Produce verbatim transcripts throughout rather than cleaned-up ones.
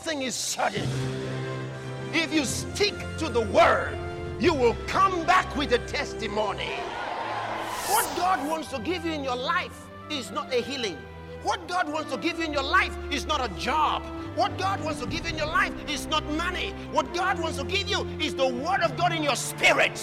thing is certain. If you stick to the word, you will come back with a testimony. What God wants to give you in your life is not a healing. What God wants to give you in your life is not a job. What God wants to give you in your life is not money. What God wants to give you is the word of God in your spirit.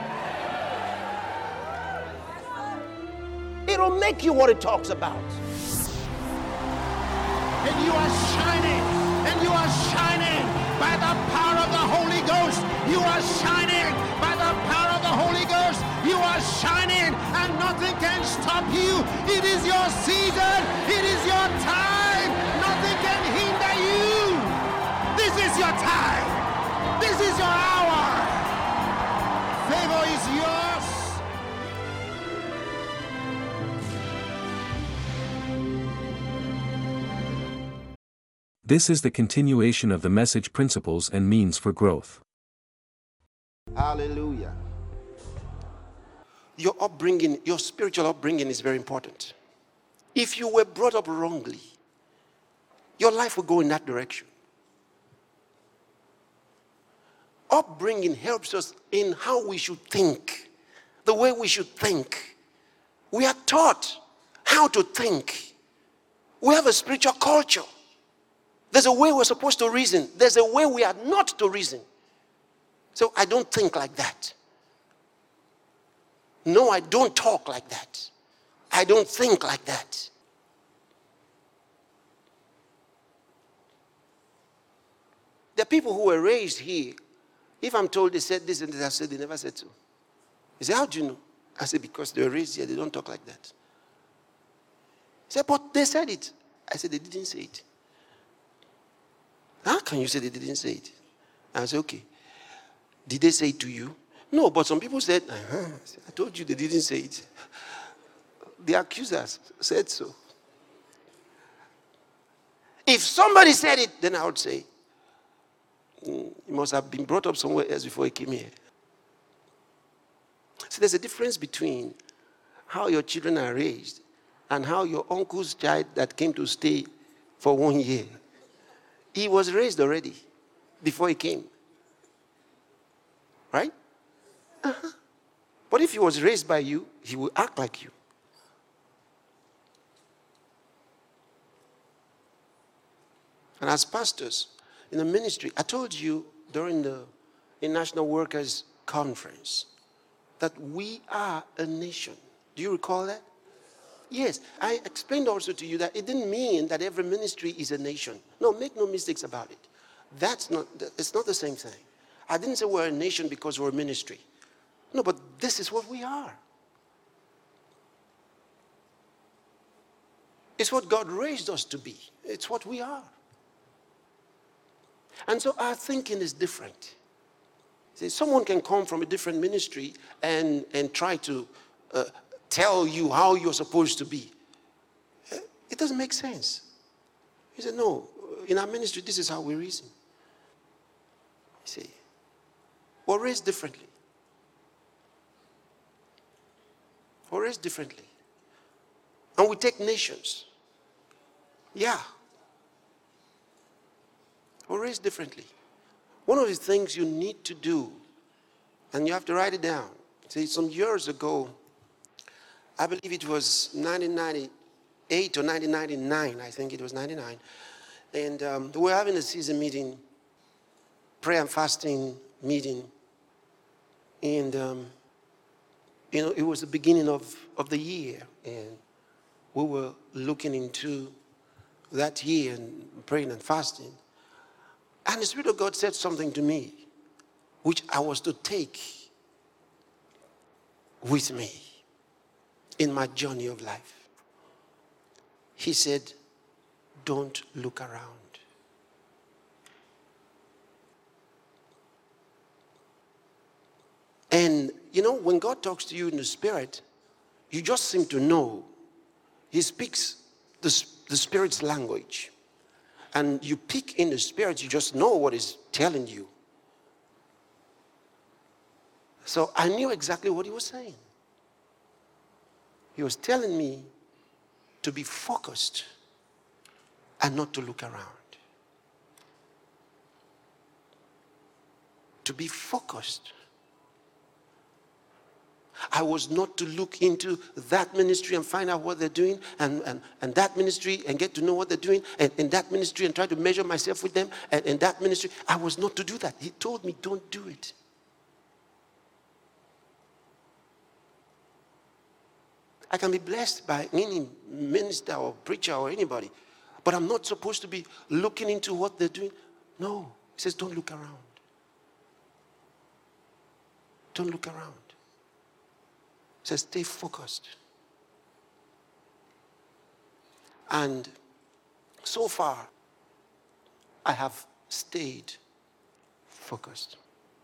It'll make you what it talks about. And you are shining, and you are shining by the power of the Holy Ghost. You are shining by the power of the Holy Ghost. You are shining, and nothing can stop you. It is your season. It is your time. Nothing can hinder you. This is your time. This is your hour. Favor is yours. This is the continuation of the message Principles and Means for Growth. Hallelujah. Your upbringing, your spiritual upbringing is very important. If you were brought up wrongly, your life will go in that direction. Upbringing helps us in how we should think, the way we should think. We are taught how to think. We have a spiritual culture. There's a way we're supposed to reason. There's a way we are not to reason. So I don't think like that. No, I don't talk like that. I don't think like that. The people who were raised here, if I'm told they said this and this, I said they never said so. He said, how do you know? I said, because they were raised here, they don't talk like that. He said, but they said it. I said, they didn't say it. How can you say they didn't say it? I said, okay. Did they say it to you? No, but some people said, uh-huh. I told you they didn't say it. The accusers said so. If somebody said it, then I would say, mm, he must have been brought up somewhere else before he came here. So there's a difference between how your children are raised and how your uncle's child that came to stay for one year. He was raised already before he came. Right? Uh-huh. But if he was raised by you, he will act like you. And as pastors in the ministry, I told you during the International Workers Conference that we are a nation. Do you recall that? Yes, I explained also to you that it didn't mean that every ministry is a nation. No, make no mistakes about it. That's not, it's not the same thing. I didn't say we're a nation because we're a ministry. No, but this is what we are. It's what God raised us to be. It's what we are. And so our thinking is different. See, someone can come from a different ministry and, and try to uh, tell you how you're supposed to be. It doesn't make sense. He said, no, in our ministry, this is how we reason. You see, we're raised differently. We're raised differently. And we take nations. Yeah. We're raised differently. One of the things you need to do, and you have to write it down. See, some years ago, I believe it was nineteen ninety-eight or nineteen ninety-nine, I think it was ninety-nine. And um, we were having a season meeting, prayer and fasting meeting. And, um, you know, it was the beginning of, of the year. And we were looking into that year and praying and fasting. And the Spirit of God said something to me, which I was to take with me in my journey of life. He said, don't look around. And, you know, when God talks to you in the Spirit, you just seem to know. He speaks the, the Spirit's language. And you pick in the Spirit, you just know what He's telling you. So I knew exactly what He was saying. He was telling me to be focused and not to look around. to be focused. I was not to look into that ministry and find out what they're doing, and, and, and that ministry and get to know what they're doing, and, and that ministry and try to measure myself with them, and, and that ministry. I was not to do that. He told me, don't do it. I can be blessed by any minister or preacher or anybody, but I'm not supposed to be looking into what they're doing. No. He says, don't look around. Don't look around. He says, stay focused. And so far, I have stayed focused.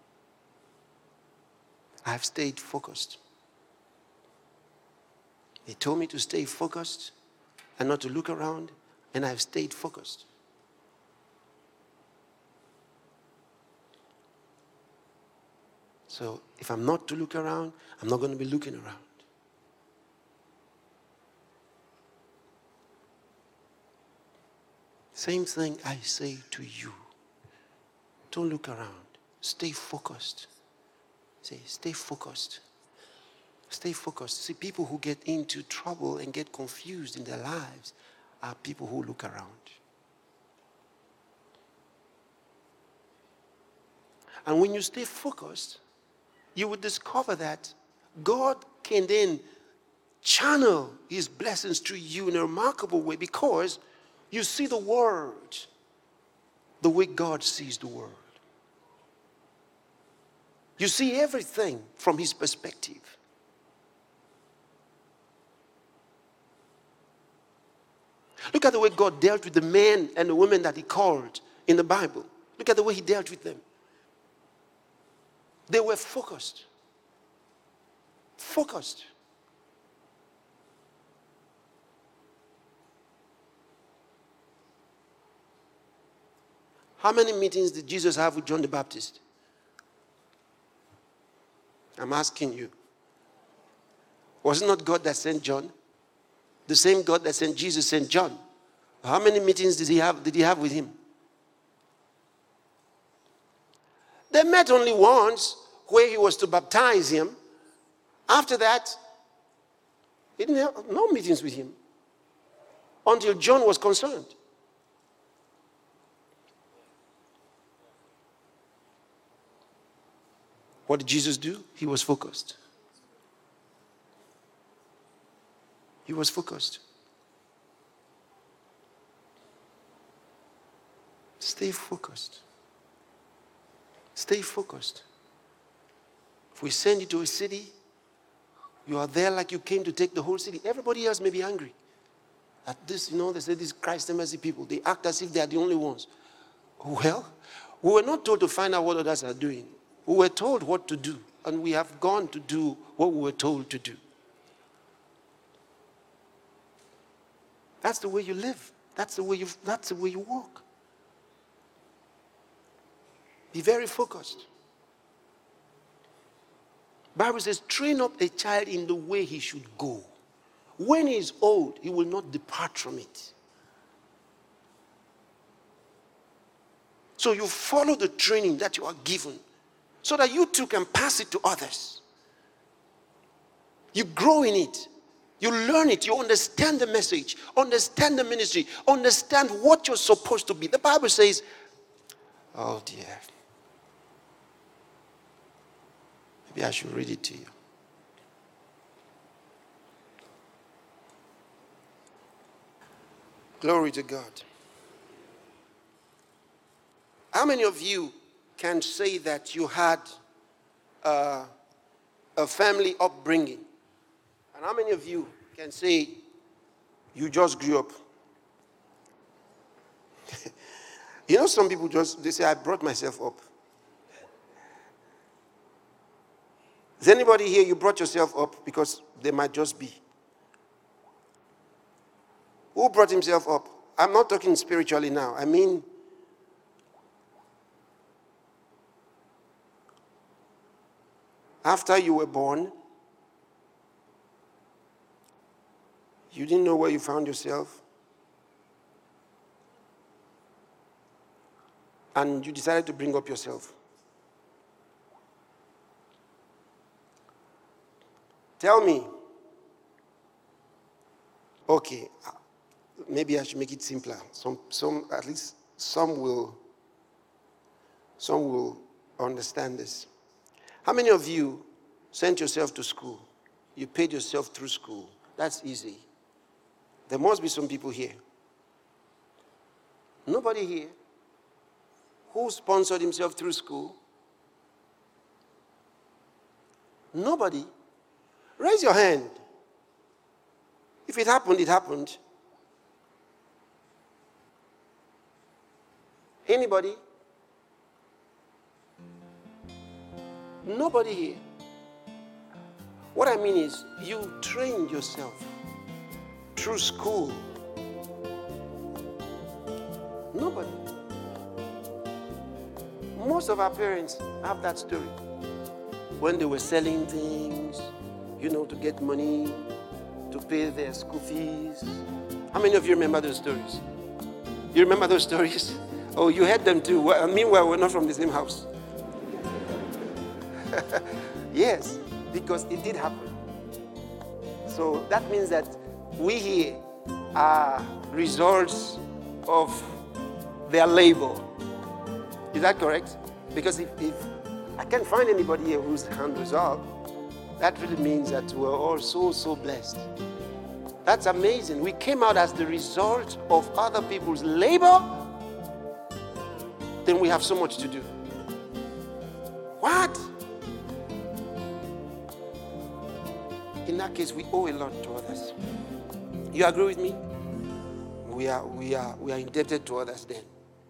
I have stayed focused. He told me to stay focused and not to look around, and I've stayed focused. So if I'm not to look around, I'm not going to be looking around. Same thing I say to you. Don't look around. Stay focused. Say, stay focused. Stay focused. See, people who get into trouble and get confused in their lives are people who look around. And when you stay focused, you will discover that God can then channel his blessings to you in a remarkable way, because you see the world the way God sees the world. You see everything from his perspective. Look at the way God dealt with the men and the women that he called in the Bible. Look at the way he dealt with them. They were focused. Focused. How many meetings did Jesus have with John the Baptist? I'm asking you. Was it not God that sent John? The same God that sent Jesus sent John. How many meetings did he have, did he have with him? They met only once, where he was to baptize him. After that, he didn't have no meetings with him until John was concerned. What did Jesus do? He was focused. He was focused. Stay focused. Stay focused. If we send you to a city, you are there like you came to take the whole city. Everybody else may be angry. At this, you know, they say these Christ and mercy people, they act as if they are the only ones. Well, we were not told to find out what others are doing. We were told what to do, and we have gone to do what we were told to do. That's the way you live. That's the way you, that's the way you walk. Be very focused. Bible says, train up a child in the way he should go. When he is old, he will not depart from it. So you follow the training that you are given, so that you too can pass it to others. You grow in it. You learn it. You understand the message, understand the ministry, understand what you're supposed to be. The Bible says, oh dear. Maybe I should read it to you. Glory to God. How many of you can say that you had uh, a family upbringing? And how many of you can say you just grew up? You know, some people just, they say, I brought myself up. Is anybody here, you brought yourself up? Because they might just be. Who brought himself up? I'm not talking spiritually now. I mean, after you were born, you didn't know where you found yourself, and you decided to bring up yourself. Tell me. Okay, maybe I should make it simpler. Some, some, at least some will, some will understand this. How many of you sent yourself to school? You paid yourself through school. That's easy. There must be some people here. Nobody here who sponsored himself through school. Nobody. Raise your hand. If it happened, it happened. Anybody? Nobody here. What I mean is, you trained yourself through school. Nobody. Most of our parents have that story. When they were selling things, you know, to get money, to pay their school fees. How many of you remember those stories? You remember those stories? Oh, you had them too. Well, meanwhile, we're not from the same house. Yes, because it did happen. So that means that we here are results of their labor. Is that correct? Because if, if I can't find anybody here whose hand was up, that really means that we're all so, so blessed. That's amazing. We came out as the result of other people's labor. Then we have so much to do. What? In that case, we owe a lot to others. You agree with me? We are, we are, we are indebted to others then.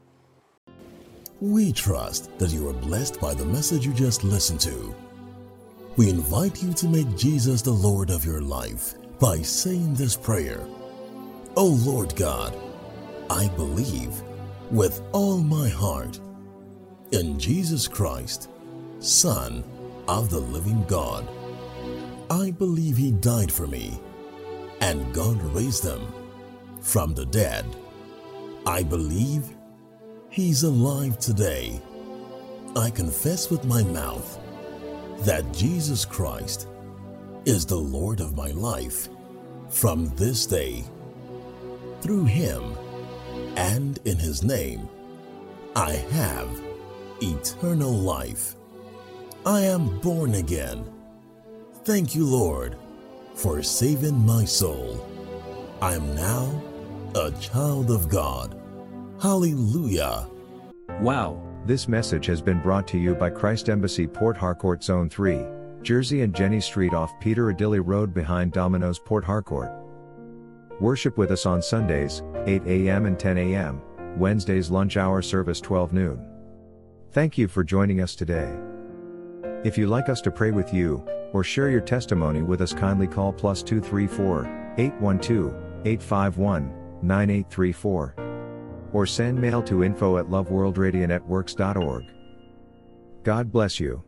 We trust that you are blessed by the message you just listened to. We invite you to make Jesus the Lord of your life by saying this prayer. Oh Lord God, I believe with all my heart in Jesus Christ, Son of the living God. I believe He died for me and God raised Him from the dead. I believe He's alive today. I confess with my mouth that Jesus Christ is the Lord of my life from this day. Through Him and in His name, I have eternal life. I am born again. Thank you, Lord, for saving my soul. I am now a child of God. Hallelujah. Wow. This message has been brought to you by Christ Embassy Port Harcourt Zone three, Jersey and Jenny Street off Peter Adilly Road behind Domino's Port Harcourt. Worship with us on Sundays, eight a m and ten a m, Wednesdays lunch hour service twelve noon. Thank you for joining us today. If you'd like us to pray with you, or share your testimony with us, kindly call plus two three four, eight one two, eight five one, nine eight three four. Or send mail to info at loveworldradionetworks dot org. God bless you.